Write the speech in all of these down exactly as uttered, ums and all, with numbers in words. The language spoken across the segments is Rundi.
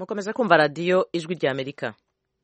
mukomeza kumva radiyo ijwi rya Amerika.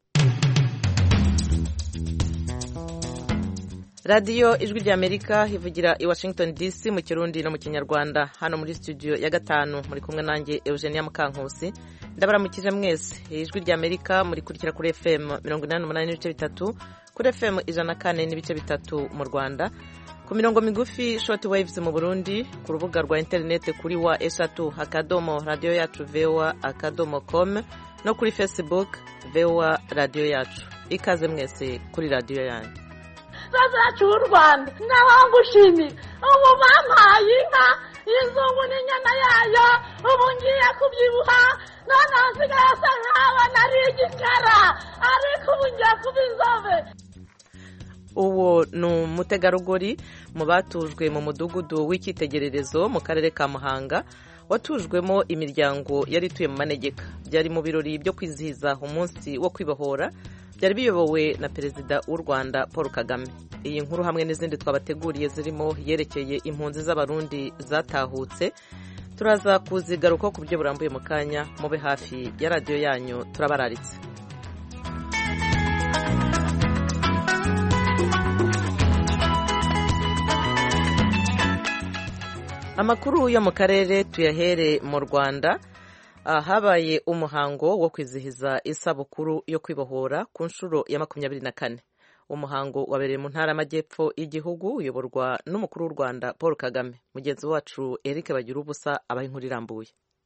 radiyo ijwi rya Amerika ivugira i Washington D C mu Kirundi no mu Kinyarwanda. Hano muri studio ya gatanu muri kumwe nanjye Eugenia Mukankusi. Ndabaramukije mwese. Ijwi rya Amerika muri kurikira kuri F M mirongo inani n'umunani n'ibice bitatu, kuri F M ijana na kane n'ibice bitatu mu Rwanda, ku mirongo migufi short waves mu Burundi, ku rubuga rwa internet kuri wa eshatu akadomo radio yacu voa akadomo com, no kuri Facebook voa radio yacu. Ikaze mwese kuri radio yanyu. Sasa cy'u Rwanda nawangushimira ubu bampaye inka y'inzungu n'inyana yayo, ubu ngiye kubyibuha none nsigaye asa nk'aba nari igikara, ariko ubu ngiye kuba inzobe. Uwo ni umutegarugori mu batujwe mu mudugudu w'icyitegererezo mu karere ka Muhanga, watujwemo imiryango yari ituye mu manegeka. Byari mu birori byo kwizihiza umunsi wo kwibohora, byari biyobowe na Perezida w'u Rwanda Paul Kagame. Iyi nkuru hamwe n'izindi twabateguriye zirimo yerekeye impunzi z'abarundi zatahutse, turaza kuzigaruka ku buryo burambuye mu kanya. Mube hafi ya radiyo yanyu, turabararitse. Amakuru yo mu karere tuyahere mu Rwanda. Habaye umuhango wo kwizihiza isabukuru yo kwibohora ku nshuro ya makumyabiri na kane. Umuhango wabereye mu ntara y'Amajyepfo y'igihugu, uyoborwa n'umukuru w'u Rwanda Paul Kagame. Mugenzi wacu Eric Bagirubusa abaha inkuru irambuye.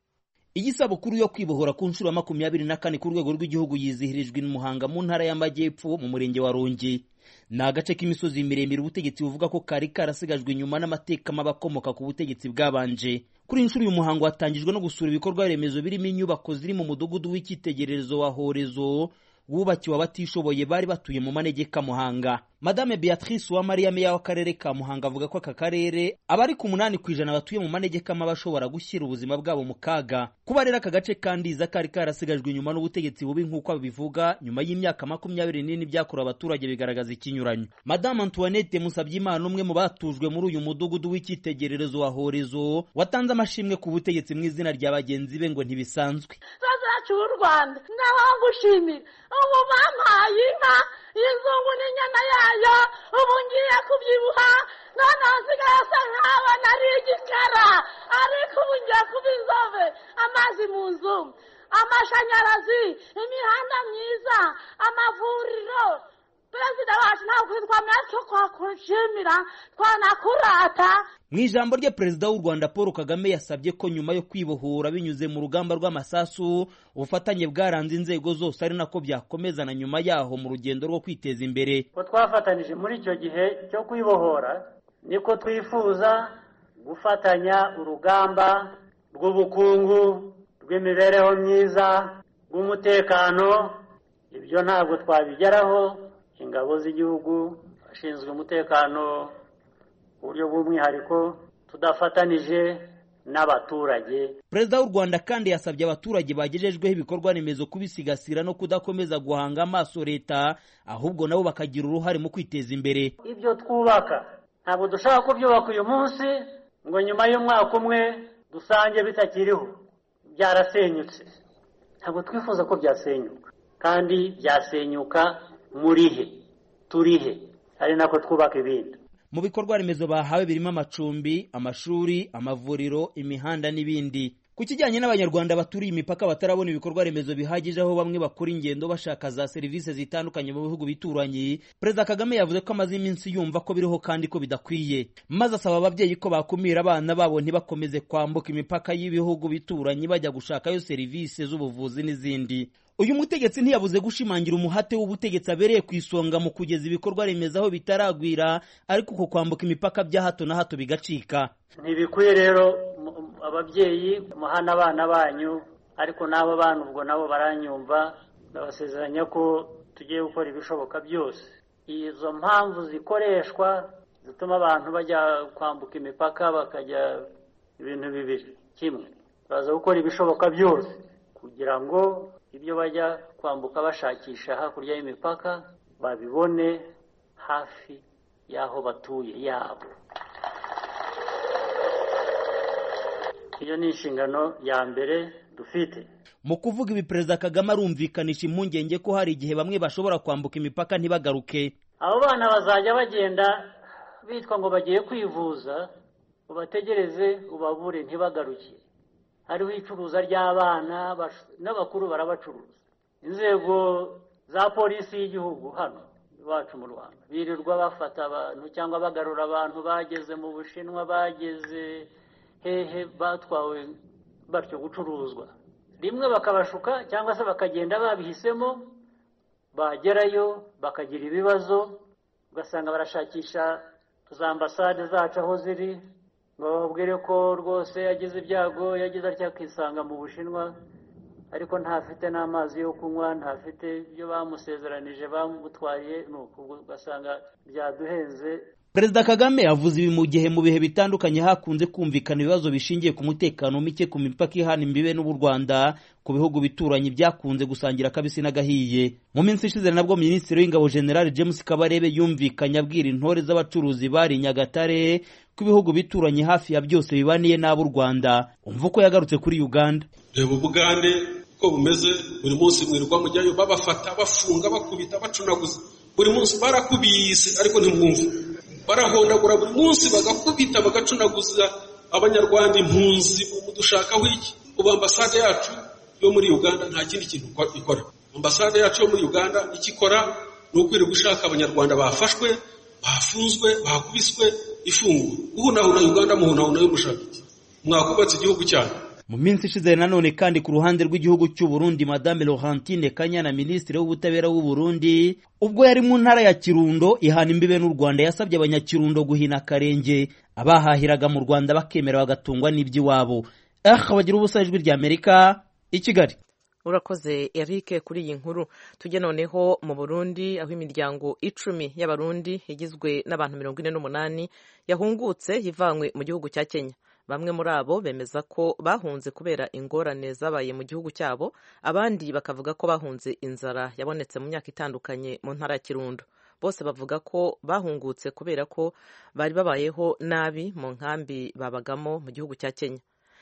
Iyi sabukuru yo kwibohora ku nshuro ya makumyabiri na kane ku rwego rw'igihugu yizihirijwe i Muhanga mu ntara y'Amajyepfo mu murenge wa Rongi. Ni agace k'imisozi miremire ubutegetsi buvuga ko kari karasigajwe inyuma n'amateka mabakomoka ku butegetsi bwabanje. Kuri inshuro uyu muhango watangijwe no gusura ibikorwa remezo birimo inyubako ziri mu mudugudu w'icyitegererezo wa Horezo wubakiwe abatishoboye bari batuye mu manegeka Muhanga. Madame Beatrice Uwamariya, meya w'akarere ka Muhanga, avuga ko aka karere abari ku munani ku ijana batuye mu manegeka bashobora gushyira ubuzima bwabo mu kaga. Kuba rero aka gace kandiza kari karasigajwe inyuma n'ubutegetsi bubi nk'uko abivuga nyuma y'imyaka makumyabiri n'ine byakorewe abaturage bigaragaza ikinyuranyo. Madame Antoinette Musabyimana, umwe mu batujwe muri uyu mudugudu w'icyitegererezo wa Horezo, watanze amashimwe ku butegetsi mu izina rya bagenzi be ngo ntibisanzwe. Sasa cy'u Rwanda nawangushimira ubu bampaye inka y'inzungu n'inyana yayo, ubu ngiye kubyibuha none nsigaye asa nk'aba nari igikara, ariko ubu ngiye kuba inzobe. Amazi mu nzu, amashanyarazi, imihanda myiza, amavuriro. Perezida wacu ntabwo twamenya cyo kwakushimira twanakurata. Mu ijambo rye, Perezida w'u Rwanda Paul Kagame yasabye ko nyuma yo kwibohora binyuze mu rugamba rw'amasasu, ubufatanye bwaranze inzego zose ari nako byakomeza na nyuma yaho mu rugendo rwo kwiteza imbere. Ko twafatanije muri icyo gihe cyo kwibohora, niko twifuza gufatanya urugamba rw'ubukungu, rw'imibereho myiza, rw'umutekano. Ibyo ntabwo twabigeraho ingabo z'igihugu, ashinzwe umutekano ku buryo bw'umwihariko, tudafatanije n'abaturage. Perezida w'u Rwanda kandi yasabye abaturage bagejejweho ibikorwa remezo kubisigasira no kudakomeza guhanga amaso leta, ahubwo nabo bakagira uruhare mu kwiteza imbere. Ibyo twubaka ntabwo dushaka kubyubaka uyu munsi ngo nyuma y'umwaka umwe dusange bitakiriho, byarasenyutse. Ntabwo twifuza ko byasenyuka, kandi byasenyuka muri he, turi he, ari nako twubaka ibindi. Mu bikorwa remezo bahawe birimo amacumbi, amashuri, amavuriro, imihanda n'ibindi. Ku kijyanye n'abanyarwanda baturiye imipaka batarabona ibikorwa remezo bihagije, aho bamwe bakora ingendo bashaka za serivisi zitandukanye mu bihugu bituranye, Perezida Kagame yavuze ko amaze iminsi yumva ko biriho kandi ko bidakwiye, maze asaba ababyeyi ko bakumira abana babo ntibakomeze kwambuka imipaka y'ibihugu bituranye bajya gushakayo serivisi z'ubuvuzi n'izindi. Uyu mutegetsi ntiyabuze gushimangira umuhate w'ubutegetsi abereye ku isonga mu kugeza ibikorwa remezo aho bitaragwira, ariko uko kwambuka imipaka bya hato na hato bigacika. Ntibikwiye rero ababyeyi muhana abana banyu, ariko n'abo bana ubwo nabo baranyumva, ndabasezeranya ko tugiye gukora ibishoboka byose. Izo mpamvu zikoreshwa zituma abantu bajya kwambuka imipaka bakajya ibintu bibiri kimwe, baza gukora ibishoboka byose kugira ngo ibyo bajya kwambuka bashakisha hakurya y'imipaka babibone hafi y'aho batuye yabo. Iyo ni inshingano ya mbere dufite. Mu kuvuga ibi Perezida Kagame arumvikanisha impungenge ko hari igihe bamwe bashobora kwambuka imipaka ntibagaruke. Abo bana bazajya bagenda bitwa ngo bagiye kwivuza, ubategereze ubabure ntibagaruke. Hariho icuruza ry'abana n'abakuru barabacuruza. Inzego za polisi y'igihugu hano iwacu mu Rwanda birirwa bafata abantu cyangwa bagarura abantu bageze mu Bushinwa, bageze hehe, batwawe batyo gucuruzwa. Rimwe bakabashuka cyangwa se bakagenda babihisemo, bagerayo bakagira ibibazo, ugasanga barashakisha za ambasade zacu aho ziri, bababwire ko rwose yagize ibyago, yagize atya akisanga mu Bushinwa, ariko ntafite n'amazi yo kunywa, ntafite ibyo bamusezeranije bamutwaye, nuko ugasanga byaduhenze. Perezida Kagame yavuze ibi mu gihe mu bihe bitandukanye hakunze kumvikana ibibazo bishingiye ku mutekano mike ku mipaka ihana imbibe n'u Rwanda ku bihugu bituranye byakunze gusangira kabisi n'agahiye. Mu minsi ishize nabwo Minisitiri w'Ingabo General James Kabarebe yumvikanye abwira intore z'abacuruzi bari Nyagatare ko ibihugu bituranye hafi ya byose bibaniye n'ab'u Rwanda. Umva ko yagarutse kuri Uganda. Reba Bugande ko bumeze, buri munsi mwirirwa mujyayo babafata, bafunga, bakubita, bacunaguza, buri munsi barakubise ariko ntimwumva. Barahondagura buri munsi bagakubita bagacunaguza abanyarwanda impunzi mu dushakaho iki. Ubu ambasade yacu yo muri Uganda nta kindi kintu ikora. Ambasade yacu yo muri Uganda ikikora ni ukwiriye gushaka abanyarwanda bafashwe, bafunzwe, bakubiswe, ifunguro. Uhunahuna Uganda muhunahuna yo mushaka iki? Mwakubatse igihugu cyane. Mu minsi ishize nanone kandi ku ruhande rw'igihugu cy'u Burundi, Madame Laurentine Kanyana, Minisitiri w'Ubutabera w'u Burundi, ubwo yari mu ntara ya Kirundo ihana imbibe n'u Rwanda, yasabye abanyakirundo guhina akarenge abahahiraga mu Rwanda bakemera bagatungwa n'iby'iwabo. Ah, bagira ubusa ijwi rya Amerika i Kigali. Urakoze Eric kuri iyi nkuru. Tujye noneho mu Burundi, aho imiryango icumi y'abarundi igizwe n'abantu mirongo ine n'umunani yahungutse yivanywe mu gihugu cya Kenya. Bamwe muri abo bemeza ko bahunze kubera ingorane zabaye mu gihugu cyabo, abandi bakavuga ko bahunze inzara yabonetse mu myaka itandukanye mu ntara ya Kirundo. Bose bavuga ko bahungutse kubera ko bari babayeho nabi mu nkambi babagamo mu gihugu cya Kenya.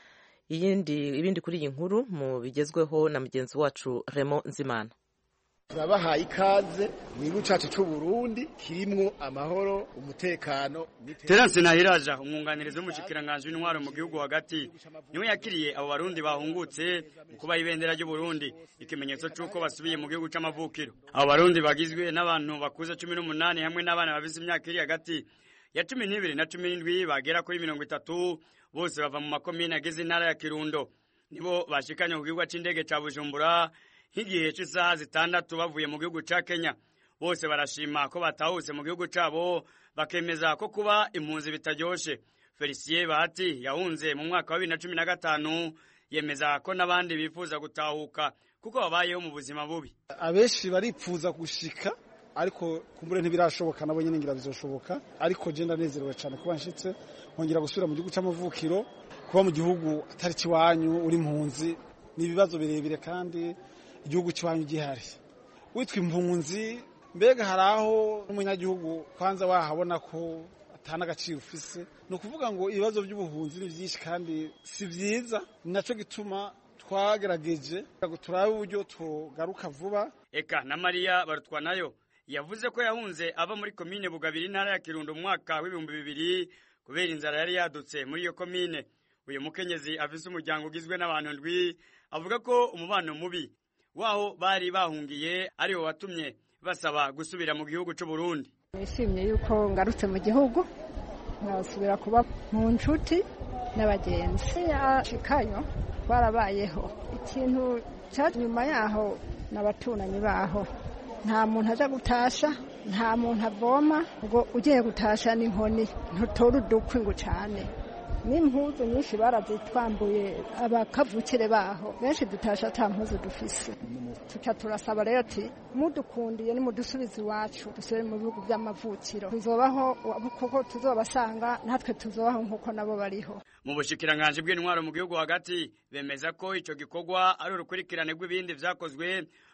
Iyindi ibindi kuri iyi nkuru mu bigezweho na mugenzi wacu Raymond Nzimana. Turabahaye ikaze mu gihugu cyacu cy'u Burundi kirimwo amahoro, umutekano. Terence Nahiraja, umwunganirizi w'umushikiranganje w'intwaro mu gihugu hagati, niwe yakiriye abo barundi bahungutse mu kuba ibendera ry'u Burundi, ikimenyetso cy'uko basubiye mu gihugu c'amavukiro. Abo barundi bagizwe n'abantu bakuze cumi n'umunani hamwe n'abana bafise imyaka iri hagati ya cumi n'ibiri na cumi n'indwi bagera kuri mirongo itatu, bose bava mu makomine agize intara ya Kirundo. Nibo bashikanye ku kibuga c'indege ca Bujumbura nk'igihe cy'isaha zitandatu bavuye mu gihugu ca Kenya. Bose barashima ko batahutse mu gihugu cabo, bakemeza ko kuba impunzi bitaryoshe. Felicien Bahati yahunze mu mwaka wa bibiri na cumi na gatanu, yemeza ko n'abandi bifuza gutahuka kuko babayeho mu buzima bubi. Abeshi baripfuza gushika ariko kumbure ntibirashoboka, nabo nyene ngira bizoshoboka, ariko je ndanezerewe cyane kuba nshitse nkongera gusubira mu gihugu c'amavukiro. Kuba mu gihugu atari kiwanyu uri impunzi ni ibibazo birebire, kandi igihugu cy'iwanyu gihari witwa impunzi, mbega haraho n'umunyagihugu kwanza wahabona ko atana agaciro ufise. No kuvuga ngo ibibazo by'ubuhunzi ni byinshi kandi si byiza, ninaco gituma twagerageje turabe uburyo tugaruka vuba. Eka na Maria Barutwa nayo yavuze ko yahunze ava muri komine Bugabira intara ya Kirundo mu mwaka w'ibihumbi bibiri kubera inzara yari yadutse muri iyo komine. Uyu mukenyezi afise umuryango ugizwe n'abantu ndwi, avuga ko umubano mubi waho bari bahungiye ari wo watumye basaba gusubira mu gihugu cy'u Burundi. Nishimye yuko ngarutse mu gihugu nkasubira kuba mu nshuti n'abagenzi. Yashikayo barabayeho ikintu cya nyuma yaho n'abaturanyi baho, nta muntu aja gutasha, nta muntu avoma ngo ugiye gutasha n'inkoni ntutora udukwi ngo cyane. N'impuzu nyinshi barazitwambuye abakavukire baho, benshi dutasha ata mpuzu dufise. Tuca turasaba rero ati mudukundiye nimudusubize iwacu dusubire mu bihugu by'amavukiro, tuzobaho kuko tuzobasanga natwe tuzobaho nk'uko nabo bariho. Mu bushikiranganje bw'intwaro mu gihugu hagati bemeza ko ico gikorwa ari urukurikirane rw'ibindi vyakozwe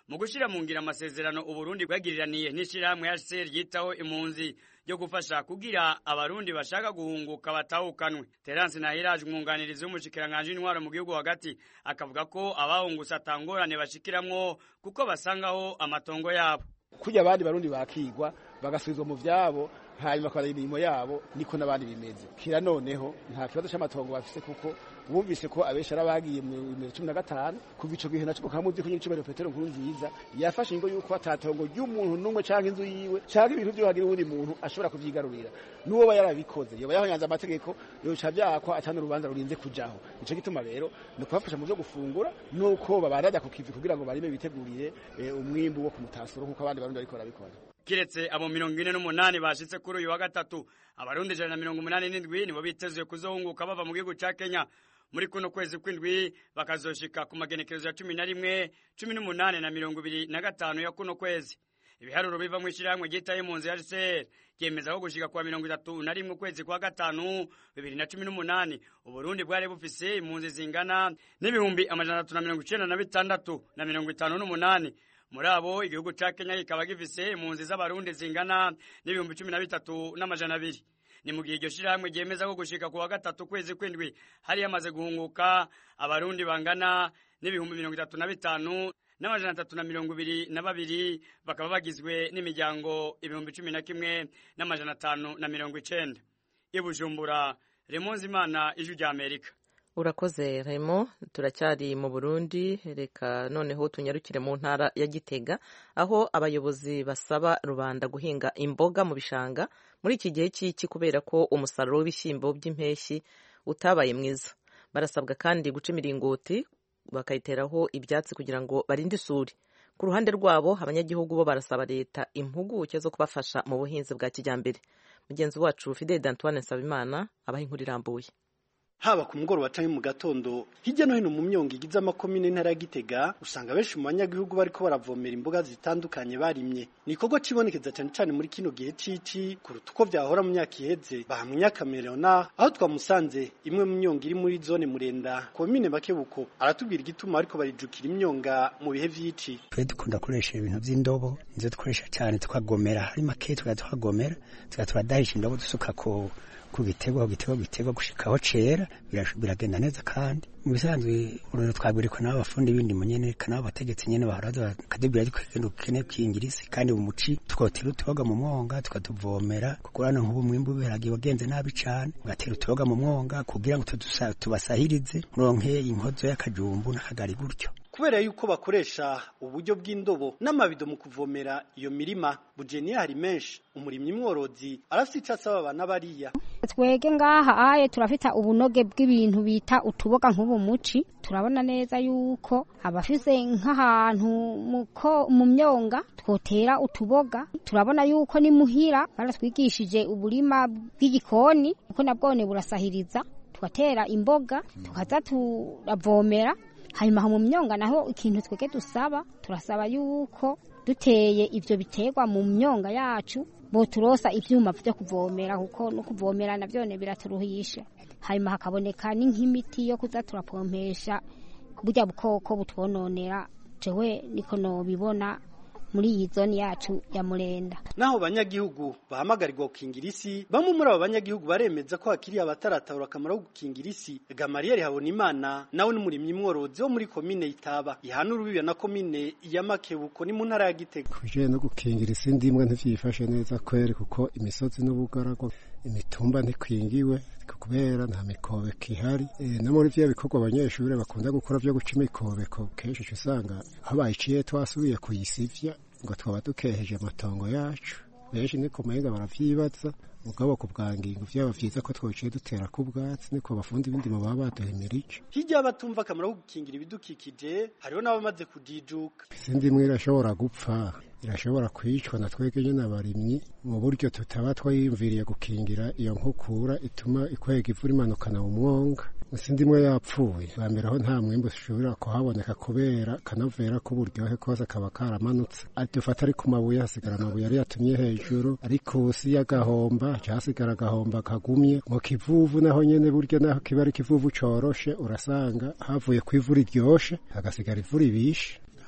mu gushira mu ngira amasezerano Uburundi bwagiriraniye n'ishirahamwe H C R yitaho impunzi yo gufasha kugira abarundi bashaka guhunguka batahukanwe. Terence Nahiraje umwunganirizi w'umushikiranganje w'intwaro mu gihugu hagati akavuga ko abahungutse atangorane bashikiramwo kuko basangaho amatongo yabo. Kujya abandi barundi bakigwa bagasubizwa mu vyabo hanyuma bakora imirimo yabo niko nabandi bimeze. Kira noneho nta kibazo cy'amatongo bafise kuko bumvise ko abesha arabagiye mu cumi na gatanu kuva ico gihe naco kamuzi ko nyicubero Petero Nkurunziza yafashe ingo yuko atatongo ry'umuntu numwe canke inzu yiwe canke ibintu byo hagira uwundi muntu ashobora kuvyigarurira nuwo ba yarabikoze yoba yahonyanza amategeko yoca byako atana urubanza rurinze kujaho. Ico gituma rero no kubafasha mu byo gufungura nuko babarada ku kivi kugira ngo barime bitegurire e, umwimbu wo kumutasuro nkuko abandi barundi bariko barabikora. Kiretse abo mirongo ine n'umunani bashitse kuri uyu wa gatatu abarundi ijana na mirongo umunani n'indwi nibo bitezwe kuzohunguka bava mu gihugu ca Kenya muri kuno kwezi kw'indwi bakazoshika ku magenekerezo ya cumi na rimwe cumi n'umunani na mirongo ibiri na gatanu ya kuno kwezi. Ibiharuro biva mu ishirahamwe ryitaye impunzi ya H C R ryemeza ko gushika kwa mirongo itatu na rimwe ukwezi kwa gatanu bibiri na cumi n'umunani Uburundi bwari bufise impunzi zingana n'ibihumbi amajana atatu na mirongo icenda na bitandatu na mirongo itanu n'umunani. Muri abo igihugu ca Kenya kikaba gifise impunzi z'abarundi zingana n'ibihumbi cumi na bitatu n'amajana abiri. Ni mu gihe iryo shirahamwe ryemeza ko gushika ku wa gatatu kwezi kw'indwi hari yamaze guhunguka abarundi bangana n'ibihumbi mirongo itatu na bitanu n'amajana atatu na mirongo ibiri na babiri bakaba bagizwe n'imiryango ibihumbi cumi na kimwe n'amajana atanu na mirongo icenda. I Bujumbura, Remonzi Imana, Ijwi rya Amerika. Urakoze Remo, turacyari mu Burundi, reka noneho tunyarukire mu ntara ya Gitega aho abayobozi basaba rubanda guhinga imboga mu bishanga muri iki gihe cy'iki kubera ko umusaruro w'ibishyimbo by'impeshyi utabaye mwiza. Barasabwa kandi guca imiringoti bakayiteraho ibyatsi kugira ngo barinde isuri. Ku ruhande rwabo abanyagihugu bo barasaba leta impuguke zo kubafasha mu buhinzi bwa kijyambere. Mugenzi wacu Fidel Antoine Nsabimana abaha inkuru irambuye. Haba ku mugoroba canke mu gatondo hirya no hino mu myongo igize amakomine ntara ya Gitega usanga benshi mu banyagihugu bariko baravomera imboga zitandukanye barimye. Nikogo cibonekeza cyane cyane muri kino gihe cici kuruta uko vyahora mu myaka iheze. Bahamya Kamerona aho twamusanze imwe mu myongo iri muri zone Murenda komine Makebuko aratubwira igituma ariko barijukira imyonga mu bihe vyici. Twe dukunda koresha ibintu vy'indobo nze dukoresha cyane twagomera hari make twagomera twadahisha indobo dusuka ko ku gitego gitego gitego gushikaho cera biragenda neza kandi mu bisanzwe urero twabiriko n'abafundi bindi munyene kana abategetsi nyene baharaza kadebira ariko kendo kene kwingirisi kandi mu muci twotera utuboga mu mwonga tukatuvomera kukurana nk'ubu mwimbu biragiye wagenze nabi cyane ugatera utuboga mu mwonga kugira ngo tubasahirize ronke inkozo y'akajumbu n'akagari gutyo. Kubera yuko bakoresha uburyo bw'indobo n'amabido mu kuvomera iyo mirima Bujeni hari menshi umurimyi mworozi arafite icasaba abana bariya. Twege ngaha aye turafita ubunoge bw'ibintu bita utuboga nk'ubu muci turabona neza yuko abafise nk'ahantu muko mu myonga twotera utuboga turabona yuko ni muhira baratwigishije uburima bw'igikoni uko nabwone burasahiriza twatera imboga tukaza turavomera. Hanyuma mu myonga naho ikintu twege dusaba turasaba yuko duteye ivyo biterwa mu myonga yacu bo turosa ivyuma byo kuvomera kuko no kuvomera navyone biraturuhisha. Hanyuma hakaboneka n'inkimiti yo kuza turapompesha burya bukoko butwononera. Jewe niko no bibona muri iyi zone yacu ya Murenda. Naho banyagihugu bahamagarirwa gukingirisi bamwe muri abo banyagihugu baremeza ko hakiri abataratahura akamaro ko gukingirisi. Gamariel Habonimana nawe n'umurimyi mworozi wo muri komine Itaba ihana urubibe na komine ya Makebuko ni mu ntara ya Gitega. Kuje no gukingirisi ndimwe ntivyifashe neza kwere kuko imisozi n'ubugarago imitumba ntikwingiwe kubera nta mikobeko ihari. E, no muri vya bikorwa abanyeshuri bakunda gukora vyo guca imikobeko kenshi usanga aho bayiciye twasubiye kuyisivya ngo twaba dukeheje amatongo yacu. Benshi niko menga baravyibaza mugabo ku bwangingo vyaba vyiza ko twociye dutera ku bwatsi niko bafundi ibindi mu baba baduhemerije. Hirya batumva akamaro ko gukingira ibidukikije hariho n'abamaze kudijuka. Sindi mwira ashobora gupfa irashobora kwicwa na twege nyene abarimyi mu buryo tutaba twayimviriye gukingira iyo nkukura ituma ikwega ivura imanukana mu mwonga. Sindi mwe yapfuye bamberaho nta mwimbu ushobora kuhaboneka kubera kanovera ko buryohe kose kaba karamanutse. Adufata ari ku mabuye hasigara amabuye yari yatumye hejuru ariko usi y'agahomba cyasigara agahomba kagumye mu kivuvu naho nyene buryo naho kiba ari kivuvu coroshe urasanga havuye kwivura iryoshe hagasigara ivura ibishe.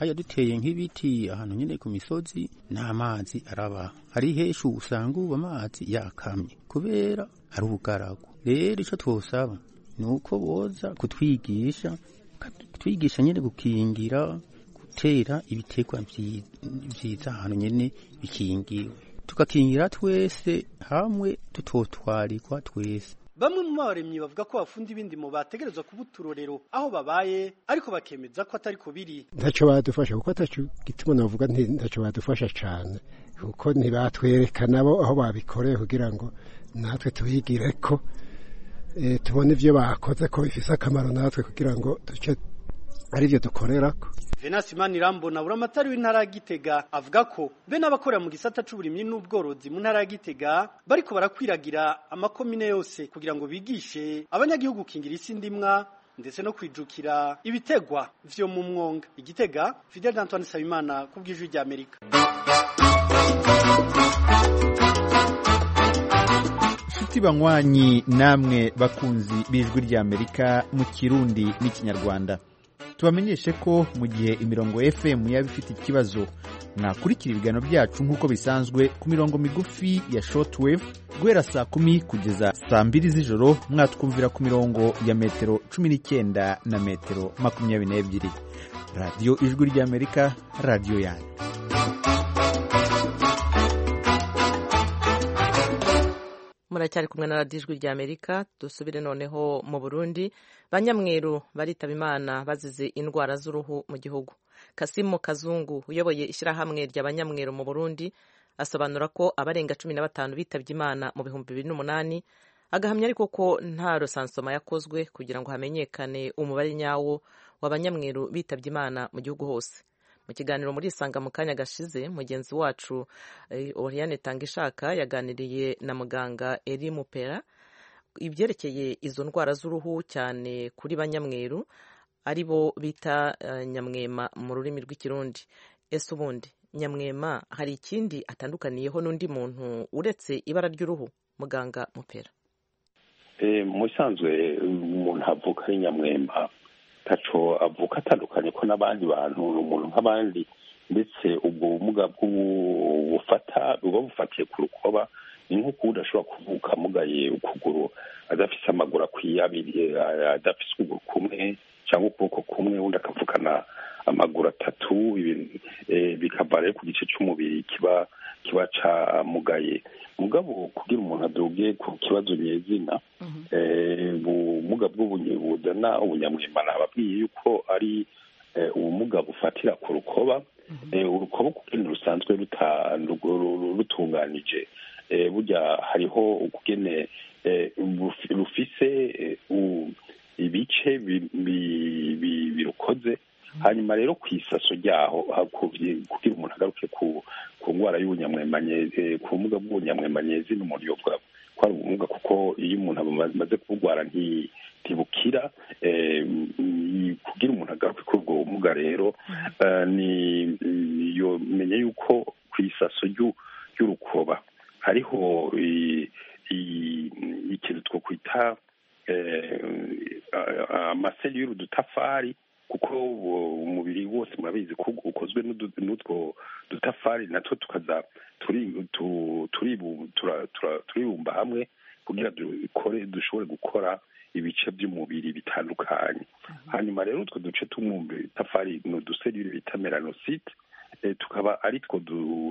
haya duteye nk'ibiti ahantu nyene ku misozi n'amazi araba hari heshu usanga ubu amazi yakamye kubera ari ubugaragu rero ico twosaba nuko boza kutwigisha kutwigisha nyene gukingira gutera ibitegwa vyiza ahantu nyene bikingiwe tukakingira twese hamwe tutotwarikwa twese. Bamwe mu baremyi bavuga ko bafundi b'indimo bategerezwa kuba uturorero aho babaye ariko bakemeza ko atari ko biri. Ntacyo badufasha kuko ataco gituma navuga nti ntacyo badufasha cyane kuko ntibatwereka nabo aho babikoreye kugira ngo natwe tubigire ko e, tubone ivyo bakoze ko bifise akamaro natwe kugira ngo duce ari byo dukorerako. Venasi Manirambona buramatari w'intara ya Gitega avuga ko be n'abakorera mu gisata c'uburimyi n'ubworozi mu ntara ya Gitega bariko barakwiragira amakomine yose kugira ngo bigishe abanyagihugu kingira isi ndimwa ndetse no kwijukira ibitegwa vyo mu mwonga. Igitega, Fidel Antoine Sabimana ku bw'ijwi rya Amerika. Shiti banywanyi namwe bakunzi b'ijwi rya Amerika mu Kirundi n'ikinyarwanda. Tubamenyeshe ko mu gihe imirongo F M yaba ifite ikibazo mwakurikira ibiganiro byacu nk'uko bisanzwe ku mirongo migufi ya shortwave guhera saa kumi kugeza saa mbiri z'ijoro mwatwumvira ku mirongo ya metero cumi n'icyenda na metero makumyabiri n'ebyiri. Radio Ijwi rya Amerika, radio yanyu. Muracyari kumwe na Radio Ijwi rya Amerika. Dusubire noneho mu Burundi. Banyamweru baritaba Imana bazize indwara z'uruhu mu gihugu. Kasimu Kazungu uyoboye ishyirahamwe ry'abanyamweru mu Burundi asobanura ko abarenga cumi na batanu bitabye Imana mu bihumbi bibiri n'umunani, agahamya ariko ko nta rosansoma yakozwe kugira ngo hamenyekane umubare nyawo w'abanyamweru bitabye Imana mu gihugu hose. Mu kiganiro muri Isanga mu kanya gashize, mugenzi wacu eh, Oriane Tangishaka yaganiriye na muganga Eri Mupera ibyerekeye izo ndwara z'uruhu cyane kuri banyamweru ari bo bita uh, nyamwema mu rurimi rw'ikirundi. Ese ubundi nyamwema hari ikindi atandukaniyeho n'undi muntu uretse ibara ry'uruhu? Muganga Mupera. Eh, musanzwe umuntu avuka ari nyamwema taco avuka atandukanye ko n'abandi bantu umuntu nk'abandi, ndetse ubwo bumuga bufata buba bufatiye ku rukoba. Ni nk'uko udashobora kuvuka mugaye ukuguru adafise amaguru akwiye abiri, adafise ukuguru kumwe cyangwa ukuboko kumwe, undi akavukana amaguru atatu, bikava rero ku gice cy'umubiri kiba kiba camugaye. Mugabo kugira umuntu aduge ku kibazo nyezina, ubumuga bw'ubunyebuzana ubunyamwema nababwiye yuko ari ubumuga bufatira ku rukoba. Urukoba kugenda rusanzwe rutunganije, burya hariho ukugene rufise ibice birukoze. Hanyuma rero ku isaso ryaho kugira umuntu agaruke ku ndwara y'ubunyamwemanyezi, ku bumuga bw'ubunyamwemanyezi n'umuntu yovuga ko ari ubumuga, kuko iyo umuntu amaze kubugwara ntibukira. Kugira umuntu agaruke kuri ubwo bumuga rero ni yomenye yuko ku isaso ry'urukoba hariho ikintu two kwita amaselule udutafari, kuko umubiri wose murabizi ko ukozwe n'utwo dutafari, natwo tukaza turibumba hamwe kugira dukore dushobore gukora ibice by'umubiri bitandukanye. Hanyuma rero utwo duce tumwumbe itafari ni uduselule bita melanocyte, tukaba ari two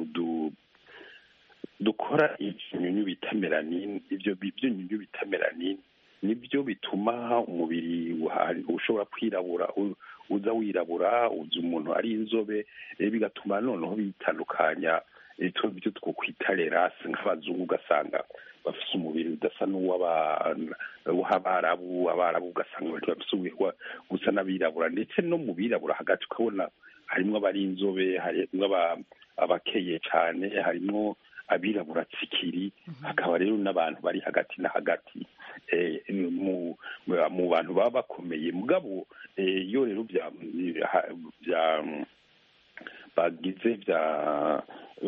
dukora ibyunyunyu bita melanine. Ibyo byunyunyu bita melanine nibyo bituma umubiri ushobora kwirabura, uza wirabura, uza umuntu ari inzobe, bigatuma noneho bitandukanya ibyo twokwita lerase. Nk'abazungu ugasanga bafise umubiri udasa n'uw'abarabu, abarabu ugasanga bafise gusa n'abirabura, ndetse no mu birabura hagati ukabona harimwo abari inzobe, harimwo abakeye cyane, harimwo abirabura tsikiri, hakaba rero n'abantu bari hagati na hagati mu bantu baba bakomeye. Mugabo iyo rero bya bagize bya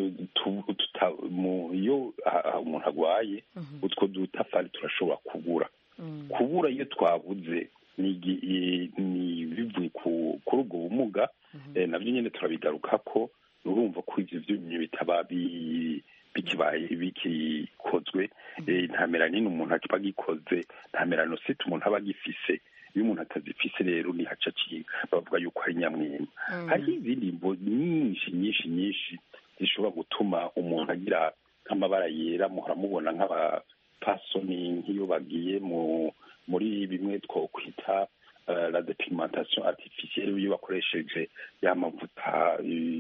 iyo umuntu agwaye, utwo dutafari turashobora kubura kubura iyo twabuze ni bivuye ku kuri ubwo bumuga nabyo nyine turabigaruka ko urumva ko ibyo byumye bitaba bikibaye bikikozwe nta melanine umuntu akiba agikoze nta melanosite umuntu aba agifise iyo umuntu atazifise rero ni haca bavuga yuko ari nyamwema hariho izindi mbo nyinshi nyinshi nyinshi zishobora gutuma umuntu agira nk'amabara yera muhora mubona nk'abapasoni nk'iyo bagiye muri bimwe twokwita la depigmentation artificielle iyo bakoresheje ya mavuta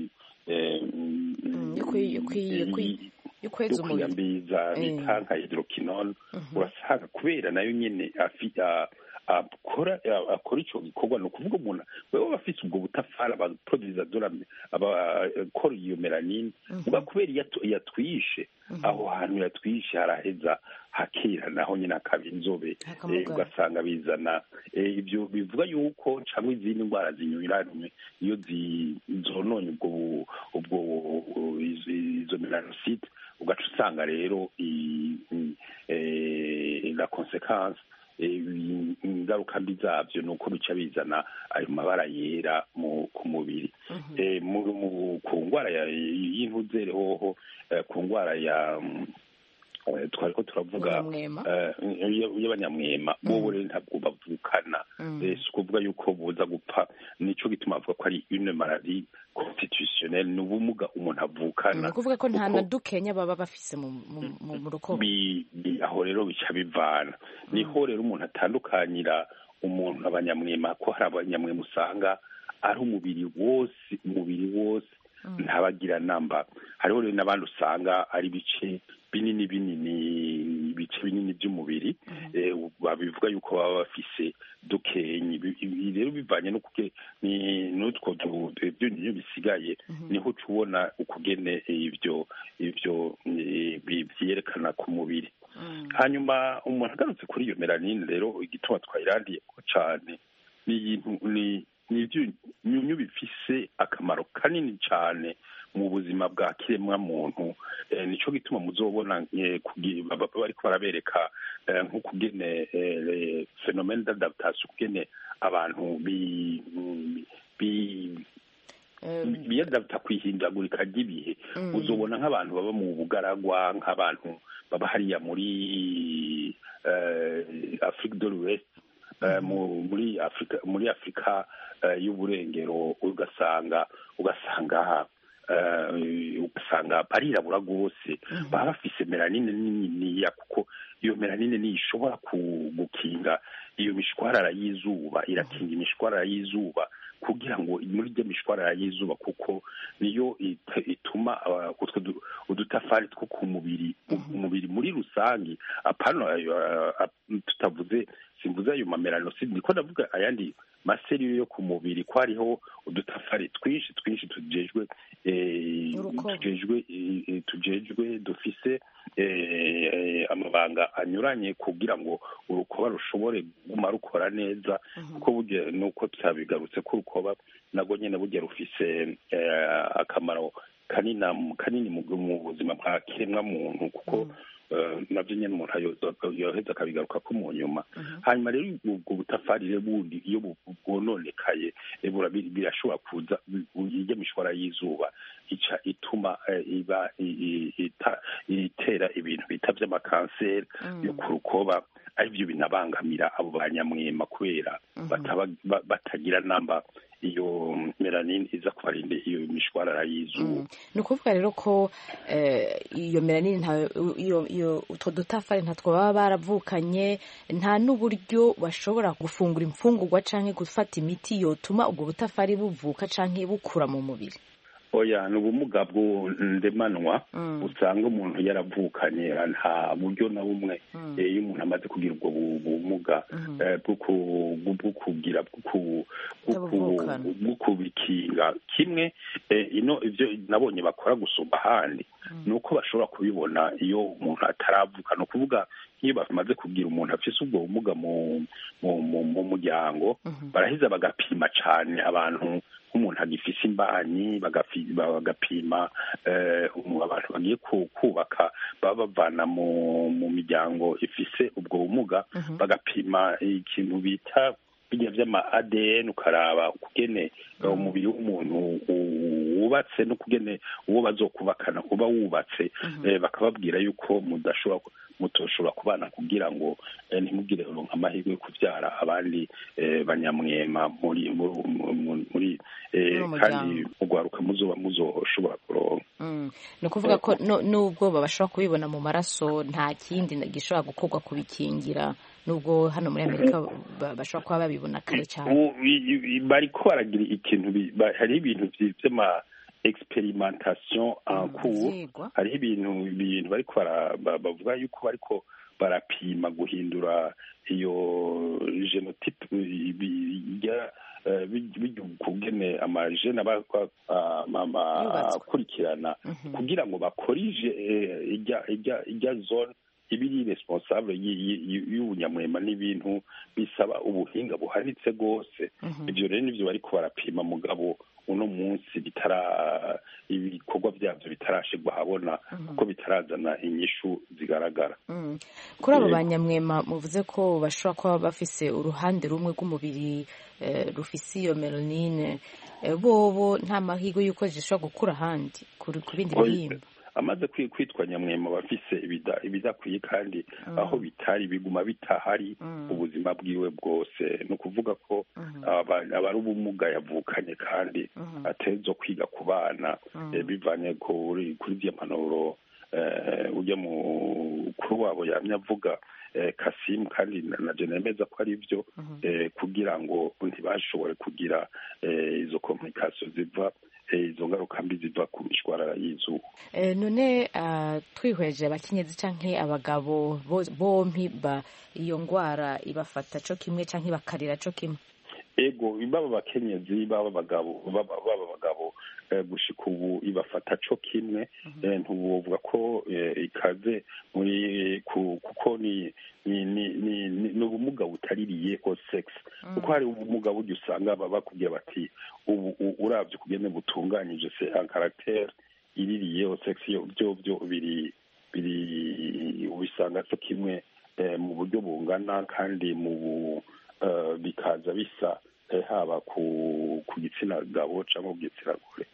yo kwiyambiza bita nka hydroquinone urasanga kubera nayo nyene akora akora ico gikorwa ni ukuvuga umuntu wewe bafise ubwo butafara abaproduza dorame abakora iyo melanine uba kubera yatwishe aho hantu yatwishe haraheza hakira naho nyine akaba inzobe ugasanga bizana ibyo bivuga yuko cyangwa izindi ndwara zinyuranye iyo zononye ubwo ubwo izo melanosite ugaca usanga rero la conséquence ingaruka mbi zabyo ni uko bica bizana ayo mabara yera ku mubiri ku ndwara y'intuzere hoho ku ndwara ya twari ko turavuga y'abanyamwema bo rero ntabwo bavukana si ukuvuga yuko buza gupfa nicyo gituma bavuga ko ari une maladie constitutionnelle ni ubumuga umuntu avukana ni ukuvuga ko nta na dukenya baba bafise mu rukoba aho rero bica bivana niho rero umuntu atandukanyira umuntu abanyamwema ko hari abanyamwema usanga ari umubiri wose umubiri wose ntabagira namba hariho rero n'abandi usanga ari ibice binini binini ibice binini by'umubiri babivuga yuko baba bafise dukenyi rero bivanye no kuke n'utwo byonyine bisigaye niho ucubona ukugene ibyo ibyo byerekana ku mubiri hanyuma umuntu agarutse kuri iyo melanine rero igituma twayirandiye ko cyane ni ibyunyunyu bifise akamaro kanini cyane mu buzima bwa kiremwa muntu nico gituma muzobona bariko barabereka nk'ukugene phénomène d'adaptation kugene abantu biyadapta kwihindagurika ry'ibihe uzobona nk'abantu baba mu bugaragwa nk'abantu baba hariya muri Afrique de l'Ouest muri Afrika muri Afrika y'uburengero ugasanga ugasanga ugasanga barirabura rwose baba bafise melanine niniya kuko iyo melanine niyo ishobora gukinga iyo mishwarara y'izuba irakinga imishwarara y'izuba kugira ngo muri rya mishwarara y'izuba kuko niyo ituma udutafari two ku mubiri umubiri muri rusange apana tutavuze simvuze ayo mamelanoside niko ndavuga ayandi maserire yo ku mubiri ko hariho udutafari twinshi twinshi tujejwe tujejwe tujejwe dufise amabanga anyuranye kugira ngo urukoba rushobore guma rukora neza kuko burya nuko tyabigarutse ko urukoba nago nyene burya rufise akamaro kanina kanini mu buzima bwa kiremwa muntu kuko nabyo nyine umuntu yoheza akabigaruka ko mu nyuma hanyuma rero ubwo butafari rero bundi iyo bwononekaye birashobora kuza ijya mishwara y'izuba ica ituma iba itera ibintu bita by'amakanseri yo ku rukoba aribyo binabangamira abo banyamwema kubera batagira namba iyo melanine iza kubarinda iyo mishwarara y'izuba ni ukuvuga rero ko iyo melanine iyo utwo dutafari ntatwo baba baravukanye nta n'uburyo bashobora gufungura imfungurwa canke gufata imiti yotuma ubwo butafari buvuka canke bukura mu mubiri oya ni ubumuga bw'ndemanwa usanga umuntu yaravukanye nta buryo na bumwe iyo umuntu amaze kugira ubwo bumuga bwo kugira bwo kubikinga kimwe ino ibyo nabonye bakora gusumba ahandi ni uko bashobora kubibona iyo umuntu ataravuka ni ukuvuga nk'iyo bamaze kugira umuntu afise ubwo bumuga mu muryango baraheza bagapima cyane abantu nk'umuntu agifise imbanyi bagapima abantu bagiye kubaka baba bavana mu miryango ifise ubwo bumuga bagapima ikintu bita bijya vy'ama A D N ukaraba ukugene umubiri w'umuntu wubatse no kugene uwo bazokubakana uba wubatse bakababwira yuko mudashobora mutoshobora kubana kugira ngo ntimugire uronka amahirwe yo kuvyara abandi banyamwema muri muri kandi mugwaruka muzoba muzoshobora kuronka ni ukuvuga ko nubwo bashobora kubibona mu maraso nta kindi gishobora gukorwa kubikingira nubwo hano muri Amerika bashobora kuba babibona kare cyane bariko baragira ikintu hari ibintu vy'ama experimentation en cours hari ibintu ibintu bariko bavuga yuko bariko barapima guhindura iyo genotype bijya kugene amajene akurikirana kugira ngo bakorije ijya ijya ijya zone ibiri responsable y'ubunyamwema n'ibintu bisaba ubuhinga buhanitse rwose ibyo rero nivyo bariko barapima mugabo uno munsi bitara ibikorwa byabyo bitarashigwa habona kuko bitarazana inyishu zigaragara kuri abo banyamwema muvuze ko bashobora kuba bafise uruhande rumwe rw'umubiri rufise iyo melanine bobo nta mahirwe y'uko zishobora gukura ahandi ku bindi bihimba amaze kwitwa nyamwema bafise ibidakwiye kandi aho bitari biguma bitahari ubuzima bwiwe bwose ni ukuvuga ko abari ubumuga yavukanye kandi atezo kwiga ku bana bivanye kuri z'iyo mpanuro ujya mu kuri wabo yamye avuga Kasimu kandi na je nemeza ko ari byo kugira ngo ntibashobore kugira izo complications ziva izo ngaruka mbi ziva ku mishwarara y'izuba none twihweje abakenyezi canke abagabo bompi ba iyo ngwara ibafata co kimwe canke bakarira co kimwe ego baba abakenyezi baba abagabo baba abagabo gushika ubu ibafata co kimwe ntuvuga ko ikaze muri kuko ni ni ubumuga butaririye o sex kuko hari ubumuga buryo usanga baba bakubwira bati ubu uravye kugene butunganyije se un caractère iririye o sex byo byo biri biri ubisanga co kimwe mu buryo bungana kandi mu bikaza bisa haba ku gitsina gabo cyangwa ku gitsina gore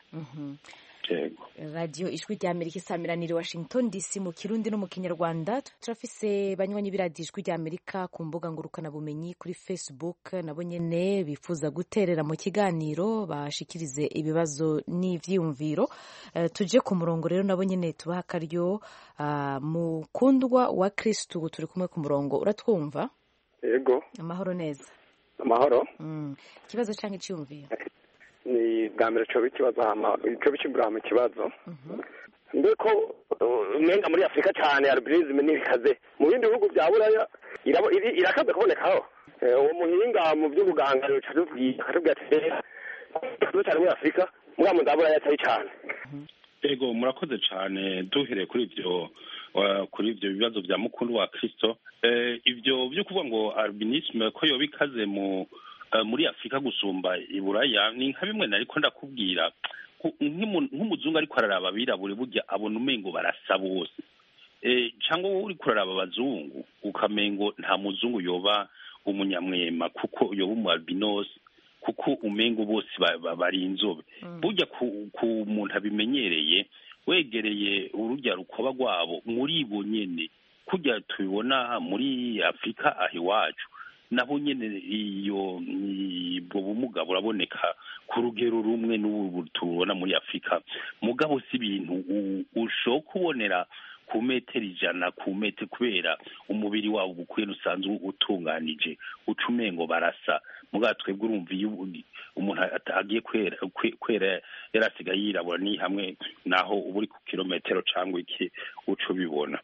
radiyo ijwi rya Amerika isamiranira Washington D C mu kirundi no mu kinyarwanda turafise banywanyi b'iradiyo ijwi rya Amerika ku mbuga ngurukana bumenyi kuri Facebook nabo nyene bifuza guterera mu kiganiro bashikirize ibibazo n'ivyiyumviro uh, tuje ku murongo rero nabo nyene tubaha akaryo uh, mukundwa wa Kristo turi kumwe ku murongo uratwumva yego amahoro neza amahoro ikibazo mm. canke iciyumviro ni bwa mbere cyo ikibazo hama cyo bikimbrama ikibazo ndeko umenga muri Afrika cyane albinism ni bikaze mu bindi bihugu bya buraya irakaze kubonekaho uwo muhinga mu by'ubuganga cyatubwiye katubwiye ati cyane muri Afrika muri mu ndabura yatari cyane ego murakoze cyane duhereye kuri ibyo kuri ibyo bibazo bya mukuru wa Kristo ibyo byo kuvuga ngo albinism ko yo bikaze mu muri Afrika gusumba iburaya ni nka bimwe nariko ndakubwira nk'umuzungu ariko araraba abirabure burya abona umengo barasa bose cyangwa wowe uriko uraraba abazungu ukamengo nta muzungu yoba umunyamwema kuko yoba umu albinos kuko umengo bose bari inzobe burya ku muntu abimenyereye wegereye urujya rukoba rwabo muri bo nyene kujya tubibona muri Afrika aho iwacu naho nyene iyo ubwo bumuga buraboneka ku rugero rumwe n'ubu tubona muri Afrika mugabo si ibintu ushoka kubonera ku metero ijana ku metero kubera umubiri wabo bukwiye usanzwe utunganije ucumengo barasa mugabo twebwe urumva iyo umuntu agiye kwera kwera yarasigaye yirabura ni hamwe naho uburi ku kilometero cyangwa iki uco bibona.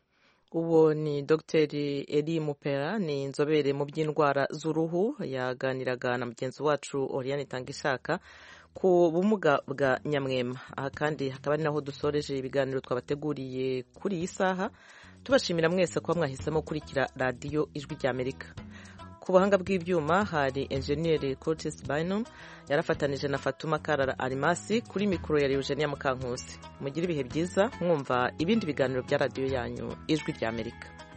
Uwo ni Dr Eri Mupera ni inzobere mu by'indwara z'uruhu yaganiraga na mugenzi wacu Oriane Tangishaka ku bumuga bwa nyamwema. Aha kandi hakaba ari naho dusoreje ibiganiro twabateguriye kuri iyi saha tubashimira mwese kuba mwahisemo kurikira radiyo ijwi rya Amerika. Ku buhanga bw'ibyuma hari engineer Curtis Bynum yarafatanije na Fatuma Karara Arimasi kuri mikoro ya Eugenia Mukankusi. Mugira ibihe byiza mwumva ibindi biganiro bya radiyo yanyu ijwi rya Amerika.